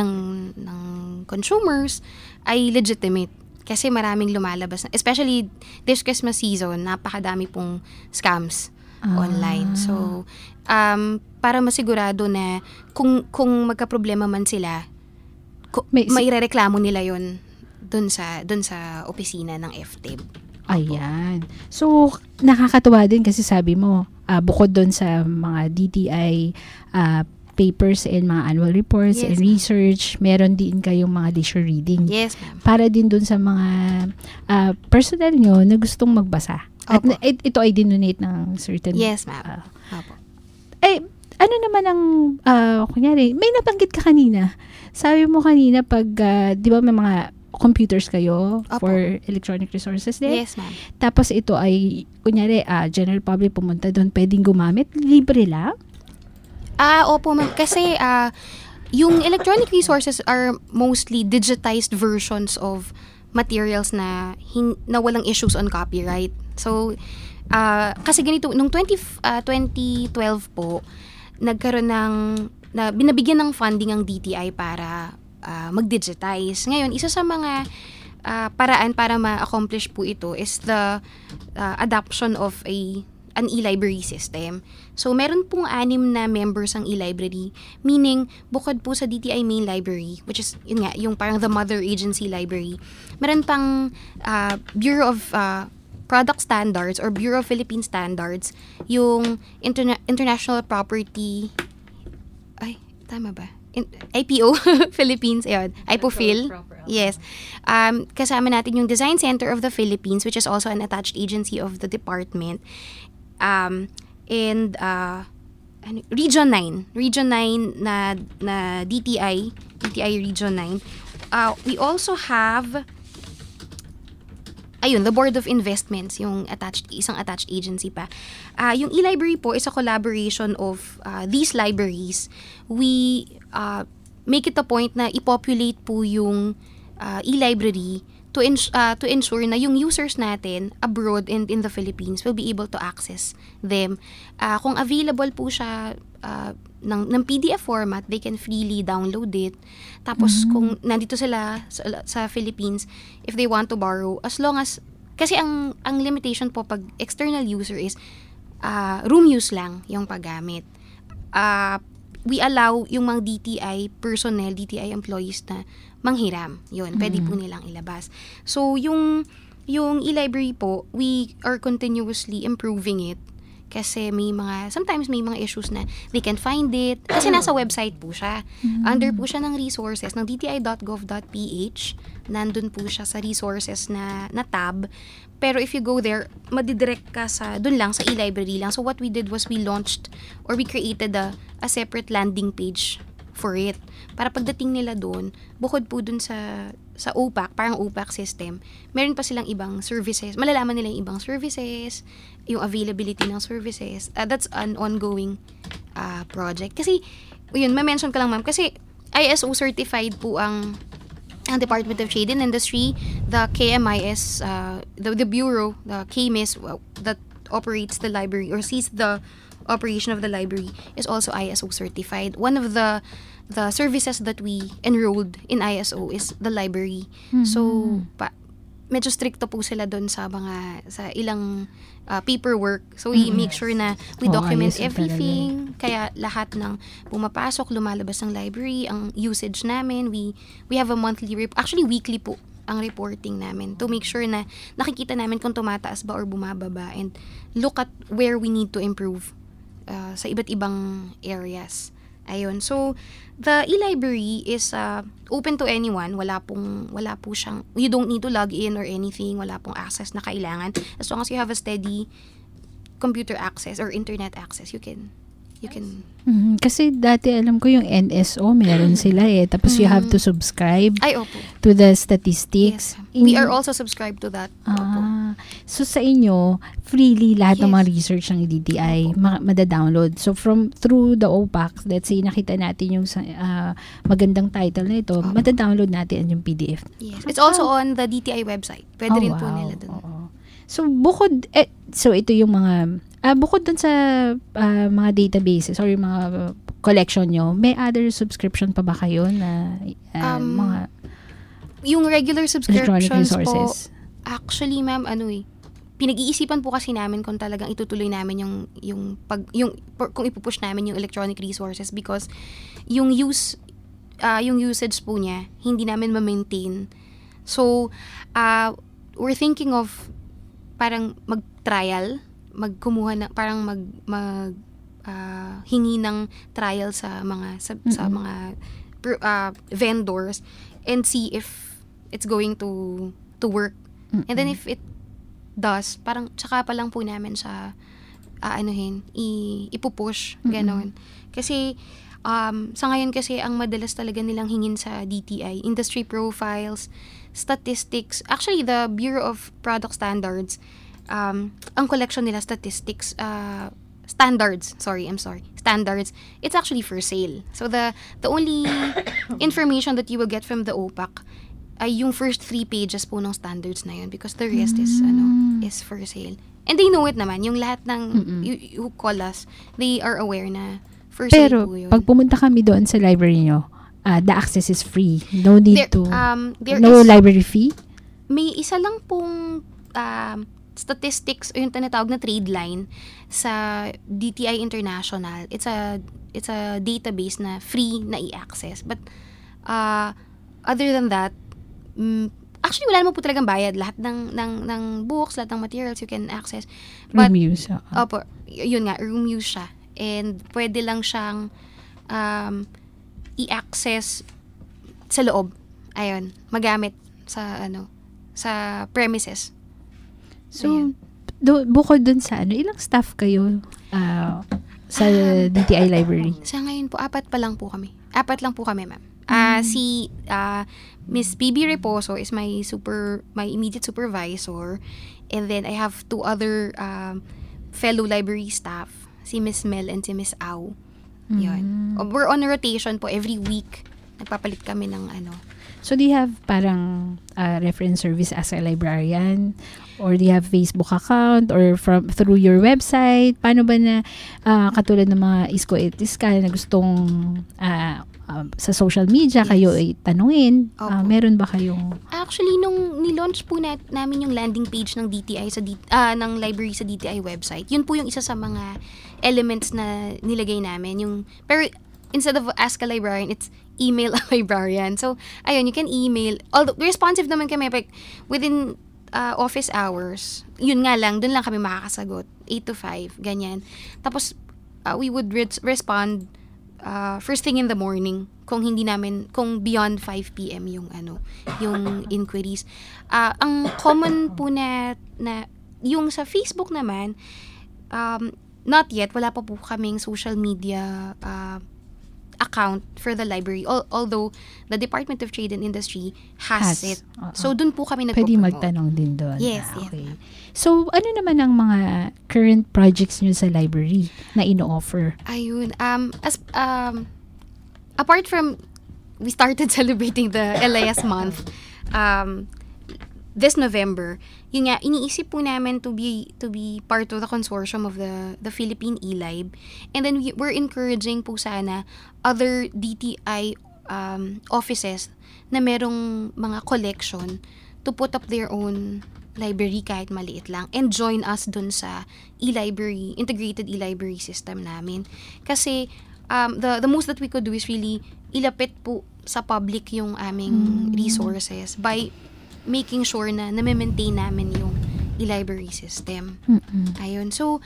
consumers ay legitimate. Kasi maraming lumalabas, especially this Christmas season, napakadami pong scams online. So, para masigurado na kung magka-problema man sila, mairereklamo nila yon dun sa opisina ng FTEB. Ayan. So, nakakatuwa din kasi sabi mo, bukod dun sa mga DTI papers and mga annual reports and research, meron din kayong mga leisure reading. Yes, ma'am. Para din dun sa mga personnel nyo na gustong magbasa. At ito ay dinonate ng certain... Yes, ma'am. Opo. Ano naman ang, kunyari, may nabanggit ka kanina. Sabi mo kanina pag, di ba may mga computers kayo for electronic resources din? Yes, ma'am. Tapos ito ay, kunyari, general public pumunta doon, pwedeng gumamit? Libre lang? Opo, ma'am. Kasi, yung electronic resources are mostly digitized versions of materials na walang issues on copyright. So, kasi ganito, nung 2012 po, nagkaroon binabigyan ng funding ang DTI para mag-digitize. Ngayon, isa sa mga paraan para ma-accomplish po ito is the adoption of an e-library system. So, meron pong 6 na members ang e-library, meaning, bukod po sa DTI main library, which is, yun nga, yung parang the mother agency library, meron pang Bureau of Product Standards or Bureau of Philippine Standards, yung International Property, tama ba? IPO Philippines, ayun. IPOPhil. Yes. Kasama natin yung Design Center of the Philippines, which is also an attached agency of the department. And Region 9 na DTI Region 9. We also have the Board of Investments, yung isang attached agency pa. Yung e-library po is a collaboration of these libraries. We make it a point na i-populate po yung e-library to ensure na yung users natin abroad and in the Philippines will be able to access them. Kung available po siya ng PDF format, they can freely download it. Tapos kung nandito sila sa Philippines, if they want to borrow, as long as, kasi ang limitation po pag external user is room use lang yung paggamit. We allow yung mga DTI personnel, DTI employees na manghiram. Yun, pwede po nilang ilabas. So, yung e-library po, we are continuously improving it. Kasi sometimes may mga issues na they can find it. Kasi nasa website po siya. Under po siya ng resources, ng dti.gov.ph. Nandun po siya sa resources na tab. Pero if you go there, madidirect ka dun lang, sa e-library lang. So what we did was we launched or we created a separate landing page for it. Para pagdating nila dun, bukod po dun sa OPAC, parang OPAC system, meron pa silang ibang services. Malalaman nila yung ibang services, yung availability ng services. That's an ongoing project. Kasi, yun, ma-mention ko lang, ma'am, kasi ISO certified po ang Department of Trade and Industry, the KMIS, the Bureau, the KMIS that operates the library or sees the operation of the library is also ISO certified. One of the services that we enrolled in ISO is the library. So, medyo stricto po sila doon sa ilang paperwork. So, we make sure na we document everything. Kaya lahat ng pumapasok, lumalabas ng library, ang usage namin, we have a monthly actually weekly po ang reporting namin to make sure na nakikita namin kung tumataas ba or bumababa and look at where we need to improve sa iba't ibang areas. Ayun. So, the e-library is open to anyone. Wala po siyang, you don't need to log in or anything. Wala pong access na kailangan. As long as you have a steady computer access or internet access, you can. Kasi dati alam ko yung NSO, meron sila Tapos you have to subscribe to the statistics. Yes. We are also subscribed to that. So sa inyo, freely lahat ng mga research ng DTI mada-download. So through the OPAC, let's say nakita natin yung magandang title na ito, mada-download natin yung PDF. Yes. It's also on the DTI website. Pwede rin po nila dun. So bukod, so ito yung mga Bukod dun sa mga databases or yung mga collection nyo, may other subscription pa ba kayo na mga yung regular electronic subscriptions po, resources? actually ma'am, pinag-iisipan po kasi namin kung talagang itutuloy namin kung ipupush namin yung electronic resources because yung usage po niya, hindi namin ma-maintain. So, we're thinking of parang mag-trial, hingi ng trial sa mga vendors and see if it's going to work. And then if it does, parang tsaka pa lang po namin siya ipupush, ganon. Kasi sa ngayon kasi ang madalas talaga nilang hingin sa DTI, industry profiles, statistics. Actually, the Bureau of Product Standards, ang collection nila statistics, standards, it's actually for sale. So the only information that you will get from the OPAC ay yung first 3 pages po ng standards na yun because the rest is for sale. And they know it naman, yung lahat ng who call us, they are aware na for sale Pero, po yun. pag pumunta kami doon sa library nyo, the access is free. No need there no is library fee? May isa lang pong statistics o yung tinatawag na trade line sa DTI International. It's a database na free na i-access. But other than that, actually wala naman po talagang bayad. Lahat ng books, lahat ng materials you can access. But, room use. Opo, yun nga, room use siya. And pwede lang siyang i-access sa loob. Ayun, magamit sa premises. So, bukod dun sa ilang staff kayo sa DTI library? Sa ngayon po, 4 lang po kami, ma'am. Si Miss PB Reposo is my immediate supervisor, and then I have 2 other fellow library staff, si Miss Mel and si Miss Au. Yun. We're on a rotation po every week. Nagpapalit kami ng So, do you have parang reference service as a librarian? Or do you have Facebook account? Or through your website? Paano ba na katulad ng mga Isko at Iska na gustong sa social media kayo ay tanungin? Meron ba kayong... Actually, nung nilaunch po namin yung landing page ng DTI ng library sa DTI website, yun po yung isa sa mga elements na nilagay namin. Pero instead of ask a librarian, it's email a librarian. So, ayun, you can email. Although, responsive naman kami, like, within office hours, yun nga lang, dun lang kami makakasagot. 8 to 5, ganyan. Tapos, we would respond first thing in the morning kung beyond 5 p.m. yung inquiries. Ang common po na yung sa Facebook naman, not yet, wala pa po kaming social media account for the library, although the Department of Trade and Industry has it. So, dun po kami nagpo-promote. Pwede magtanong din doon. Yes, okay. So, ano naman ang mga current projects nyo sa library na ino-offer? Ayun. Apart from, we started celebrating the LIS month this November. Yun nga, iniisip po namin to be part of the consortium of the Philippine eLib. And then we're encouraging po sana other DTI offices na merong mga collection to put up their own library kahit maliit lang and join us dun sa e-library, integrated e-library system namin. Kasi the most that we could do is really ilapit po sa public yung aming resources by making sure na na-maintain namin yung e-library system. Ayun. So,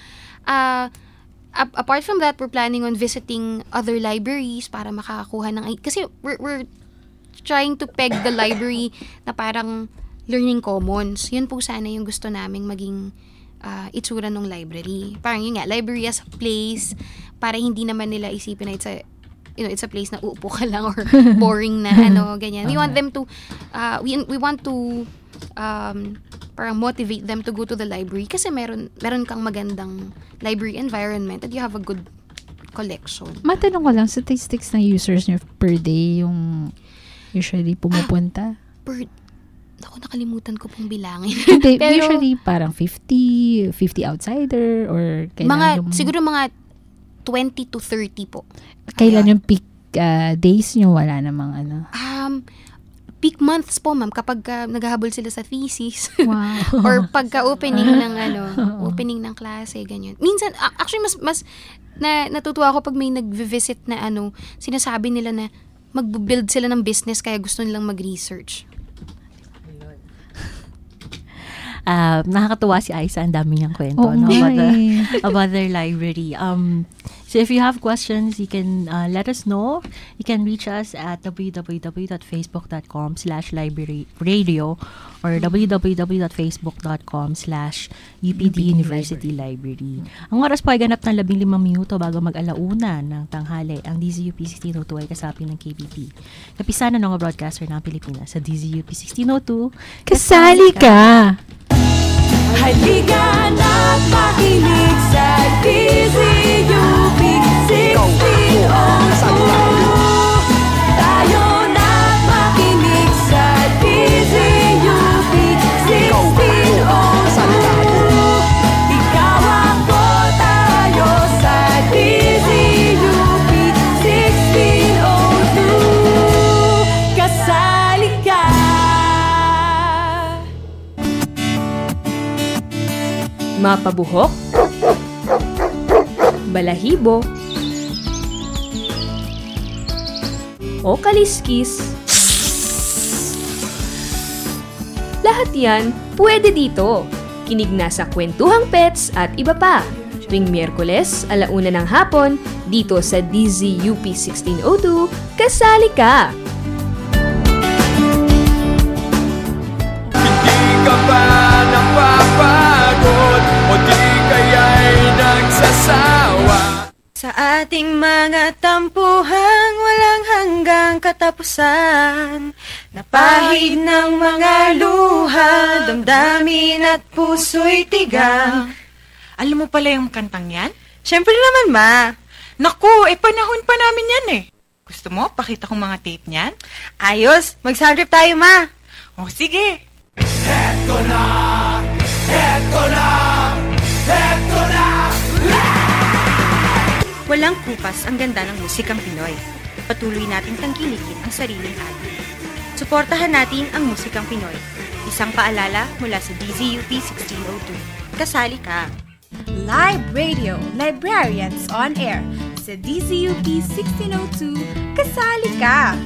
apart from that, we're planning on visiting other libraries para makakakuha ng... Kasi we're trying to peg the library na parang learning commons. Yun po sana yung gusto naming maging itsura ng library. Parang yun nga, library as a place para hindi naman nila isipin na it's a place na uupo ka lang or boring na ganyan. We want them to we want to parang motivate them to go to the library kasi meron kang magandang library environment and you have a good collection. Matanong ko lang, statistics ng users nyo per day yung usually pumupunta? nakalimutan ko pong bilangin. Hindi, Pero, usually parang 50 outsider or kailan siguro mga 20 to 30 po. Kailan yung peak days nyo? Wala namang ano? Peak months po, ma'am, kapag naghahabol sila sa thesis. Wow. Or pagka-opening ng opening ng klase, ganyan. Minsan, actually, mas natutuwa ako pag may nag-visit na sinasabi nila na mag-build sila ng business kaya gusto nilang mag-research. Nakakatuwa si Aiza, ang dami niyang kwento about their library. So if you have questions, you can let us know. You can reach us at www.facebook.com/libraryradio or www.facebook.com/UPD University Library. Ang oras po ay ganap ng 15 minuto bago mag-alauna ng tanghali. Ang DZUP 1602 ay kasapi ng KBP. Kapisanan ng broadcaster ng Pilipinas sa DZUP 1602. Kasali ka! Halika na't makinig sa DZUP 1602. Tayo na't makinig sa DZUP 1602. Ikaw ako, tayo sa DZUP 1602. Kasali ka. Mapabuhok, balahibo, o kaliskis. Lahat yan pwede dito. Kinig na sa Kwentuhang Pets at iba pa. Tuwing Miyerkules, 1:00 ng hapon, dito sa DZUP 1602, kasali ka! Hindi ka ba napapagod o di kaya'y nagsasawa? Sa ating mga tampuhang walang hanggang katapusan, napahid ng mga luha, damdamin at puso'y tigang. Alam mo pala yung kantang yan? Siyempre naman, Ma. Naku, panahon pa namin yan eh. Gusto mo, pakita kong mga tape niyan? Ayos, mag-soundtrip tayo, Ma. O, sige. Eto na! Eto na! Eto na! Walang kupas ang ganda ng musikang Pinoy. Patuloy nating tangkilikin ang sariling atin. Suportahan natin ang musikang Pinoy. Isang paalala mula sa DZUP 1602. Kasali ka! Live Radio, Librarians on Air. Sa DZUP 1602, kasali ka!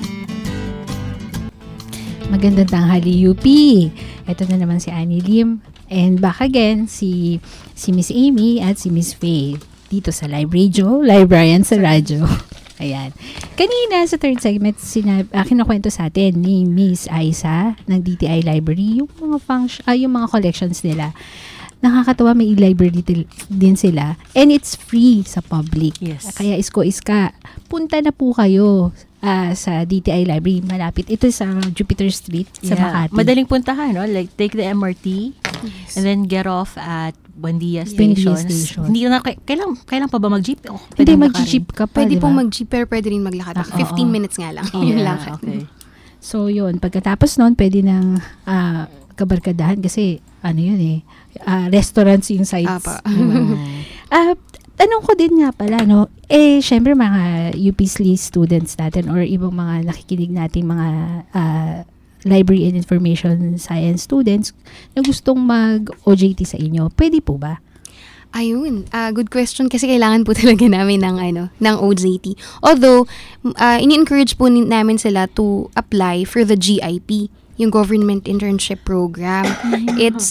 Magandang tanghali, UP. Ito na naman si Annie Lim. And back again, si Miss Amy at si Miss Faye. Dito sa Live Radio, Librarian sa Radyo. Ayan. Kanina sa third segment, kinukwento sa atin ni Miss Aiza ng DTI Library, yung mga collections nila. Nakakatawa, may e-library din sila. And it's free sa public. Yes. Kaya iska, punta na po kayo sa DTI Library. Malapit. Ito sa Jupiter Street sa Makati. Madaling puntahan, no? Like, take the MRT and then get off at Buendia Station. Hindi na, kailan pa ba mag-jeep? Hindi, mag-jeep ka pa, Pwede diba? pong mag-jeep, pero pwede rin maglakad. 15 minutes nga lang. Yun lang. Okay. So, yun. Pagkatapos nun, pwede nang kabarkadahan kasi, restaurants yung sites. Tanong ko din nga pala, no? Syempre mga UPSLE students natin or ibang mga nakikinig natin mga library and information science students na gustong mag-OJT sa inyo, pwede po ba? Ayun, good question kasi kailangan po talaga namin ng OJT. Although, ini-encourage po namin sila to apply for the GIP, yung Government Internship Program. It's,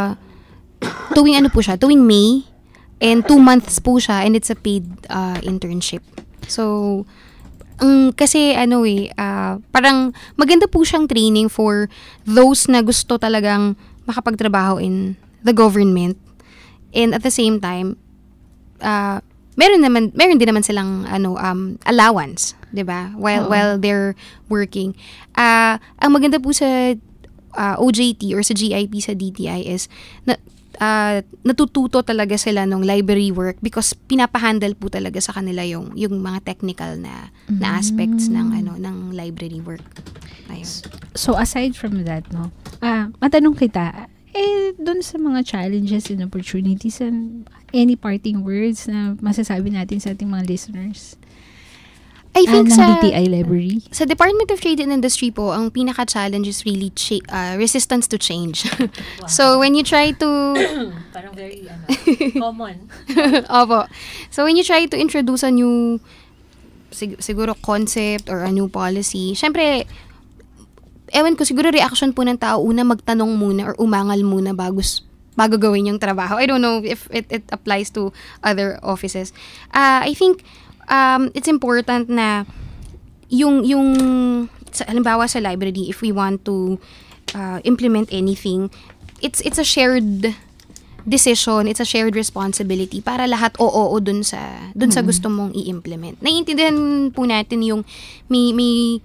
tuwing May, and 2 months po siya, and it's a paid internship. So, kasi parang maganda po siyang training for those na gusto talagang makapagtrabaho in the government. And at the same time, meron din naman silang allowance, 'di ba? While they're working. Ang maganda po sa OJT or sa GIP sa DTI is natututo talaga sila ng library work because pinapahandle po talaga sa kanila yung mga technical na aspects ng library work. Ayun. So aside from that, no, matanong kita, dun sa mga challenges and opportunities, and any parting words na masasabi natin sa ating mga listeners? I think ng sa DTI Library. Sa Department of Trade and Industry po, ang pinaka-challenge is really resistance to change. Wow. So when you try to parang very common. Opo. So when you try to introduce a new siguro concept or a new policy, syempre ewan ko, siguro reaction po ng tao una magtanong muna or umangal muna bago gawin yung trabaho. I don't know if it applies to other offices. I think it's important na yung halimbawa sa library, if we want to implement anything, it's a shared decision, it's a shared responsibility para lahat oo dun sa gusto mong i-implement. Naiintindihan po natin yung may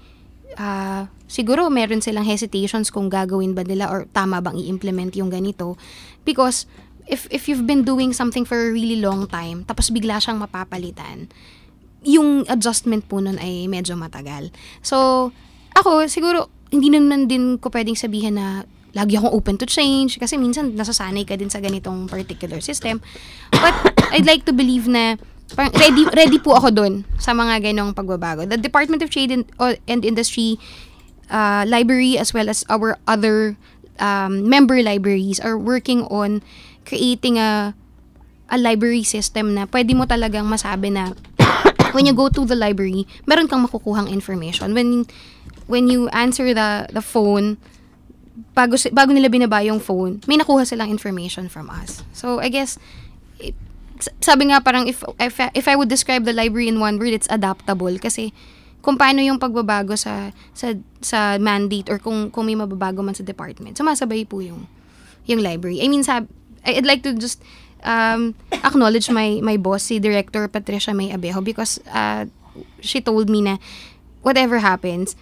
siguro meron silang hesitations kung gagawin ba nila or tama bang i-implement yung ganito, because if you've been doing something for a really long time tapos bigla siyang mapapalitan, yung adjustment po nun ay medyo matagal. So, ako, siguro, hindi naman din ko pwedeng sabihin na lagi akong open to change kasi minsan nasasanay ka din sa ganitong particular system. But, I'd like to believe na parang ready po ako dun sa mga ganong pagbabago. The Department of Trade and Industry Library as well as our other member libraries are working on creating a library system na pwede mo talagang masabi na when you go to the library, meron kang makukuhang information. When you answer the phone, bago nila binaba yung phone, may nakuha silang information from us. So, I guess, sabi nga parang if I would describe the library in one word, it's adaptable. Kasi, kung paano yung pagbabago sa mandate or kung may mababago man sa department, sumasabay po yung library. I mean, I'd like to just acknowledge my boss, si Director Patricia May Abejo, because she told me na whatever happens,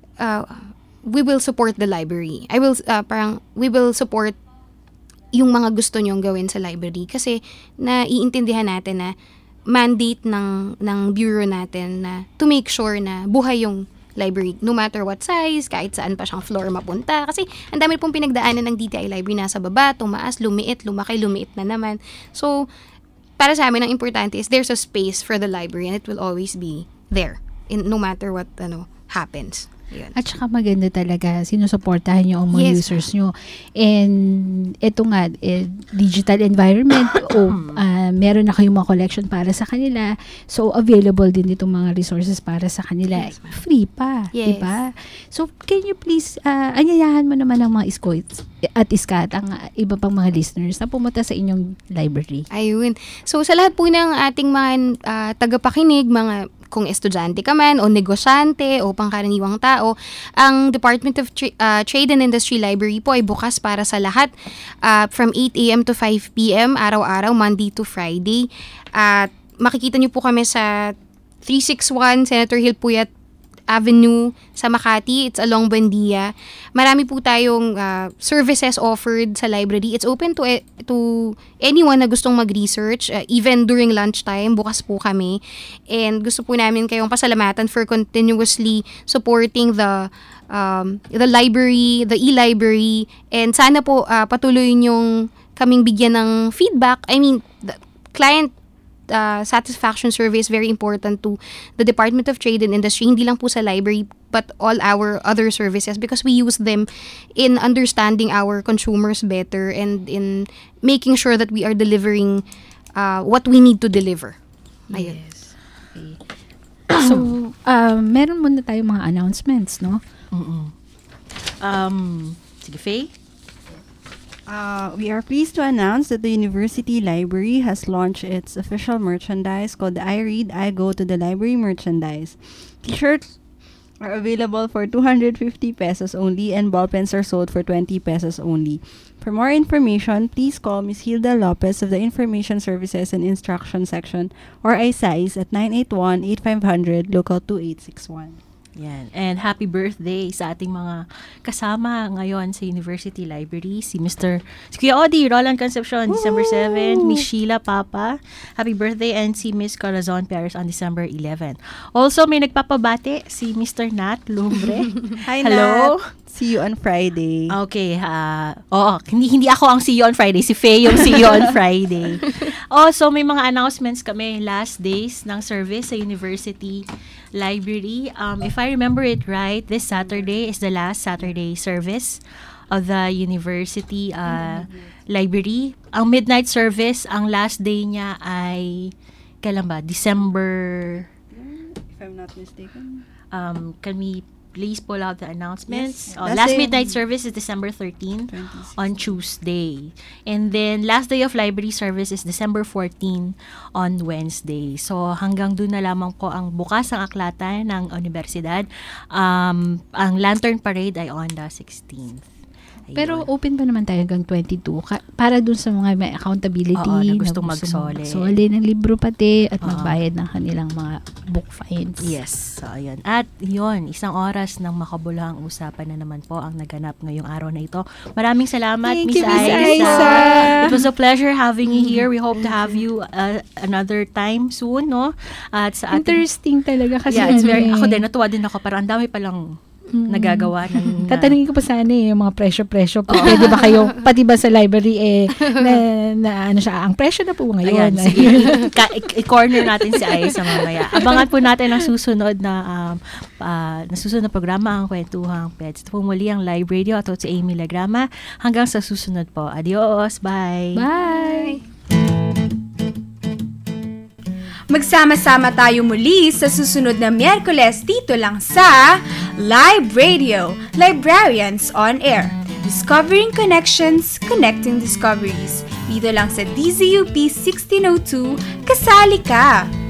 we will support the library. We will support yung mga gusto nyong gawin sa library kasi naiintindihan natin na mandate ng bureau natin na to make sure na buhay yung library, no matter what size, kahit saan pa siyang floor mapunta. Kasi ang dami pong pinagdaanan ng DTI Library, nasa baba, tumaas, lumiit, lumaki, lumiit na naman. So, para sa amin, ang importante is there's a space for the library and it will always be there, no matter what happens. Yun. At saka maganda talaga, sinusuportahan nyo ang mga users nyo. And ito nga, digital environment, meron na kayong mga collection para sa kanila. So, available din itong mga resources para sa kanila. Yes, free pa, diba? So, can you please, anyayahan mo naman ang mga iskoits at iskat, ang iba pang mga listeners na pumunta sa inyong library. Ayun. So, sa lahat po ng ating mga tagapakinig, mga kung estudyante ka man o negosyante o pangkaraniwang tao, ang Department of Trade and Industry Library po ay bukas para sa lahat from 8 a.m. to 5 p.m. araw-araw, Monday to Friday. At makikita niyo po kami sa 361 Senator Hill Puyat Avenue sa Makati. It's along Buendia. Marami po tayong services offered sa library. It's open to anyone na gustong mag-research. Even during lunchtime, bukas po kami. And gusto po namin kayong pasalamatan for continuously supporting the library, the e-library. And sana po patuloy niyong kaming bigyan ng feedback. I mean, the client satisfaction survey is very important to the Department of Trade and Industry, hindi lang po sa library but all our other services, because we use them in understanding our consumers better and in making sure that we are delivering what we need to deliver. Ayun. Yes. Okay. So, meron muna tayong mga announcements, no? Sige, Faye? We are pleased to announce that the University Library has launched its official merchandise called I Read, I Go to the Library merchandise. T-shirts are available for 250 pesos only and ballpens are sold for 20 pesos only. For more information, please call Ms. Hilda Lopez of the Information Services and Instruction Section or ISAIS at 981-8500 Local 2861. Yan. And happy birthday sa ating mga kasama ngayon sa University Library. Si Kuya Odi, Roland Concepcion, December 7. Miss Sheila Papa, happy birthday. And si Miss Corazon Perez on December 11. Also, may nagpapabati si Mr. Nat Lumbre. Hi, hello. Nat. See you on Friday. Okay, hindi ako ang see you on Friday. Si Faye yung see you on Friday. So may mga announcements kami. Last days ng service sa University Library. If I remember it right, this Saturday is the last Saturday service of the University Library. Ang midnight service, ang last day niya ay kailan ba? December... If I'm not mistaken. Can we please pull out the announcements? Yes. Last midnight service is December 13 on Tuesday. And then last day of library service is December 14 on Wednesday. So hanggang doon na lamang po ang bukas ang aklatan ng universidad. Ang Lantern Parade ay on the 16th. Ayun. Pero open pa naman tayo hanggang 22 para dun sa mga may accountability na gustong magsole ng libro pati at magbayad ng kanilang mga book fines. Yes. So, ayun. At yun, 1 oras ng makabuluhang usapan na naman po ang naganap ngayong araw na ito. Maraming salamat, Miss Aiza. It was a pleasure having you here. We hope to have you another time soon, no? At sa interesting talaga kasi. Yeah, it's very, ako din, natuwa din ako. Parang ang dami palang nagagawa ng... Tatanungin ko pa sana yung mga presyo-presyo. Pwede ba kayo, pati ba sa library na ano siya, ang presyo na po ngayon. Ayan, sige. I-corner natin si Aiza mamaya. Abangan po natin ang susunod na programa, ang Kwentuhang Pets. Ito po muli ang Live Radio at si Amy Lagrama. Hanggang sa susunod po. Adios. Bye. Bye. Magsama-sama tayo muli sa susunod na Miyerkules dito lang sa Live Radio, Librarians on Air. Discovering Connections, Connecting Discoveries. Dito lang sa DZUP 1602, kasali ka!